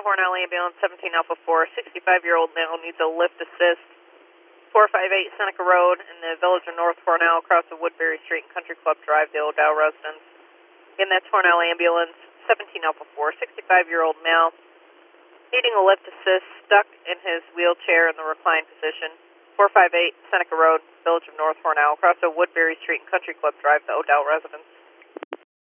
Hornell Ambulance, 17 Alpha 4, 65-year-old male needs a lift assist. 458 Seneca Road in the village of North Hornell, across of Woodbury Street and Country Club Drive, the O'Dowd residence. Again, that's Hornell Ambulance, 17 Alpha 4, 65-year-old male needing a lift assist, stuck in his wheelchair in the reclined position. 458 Seneca Road, village of North Hornell, across of Woodbury Street and Country Club Drive, the O'Dowd residence.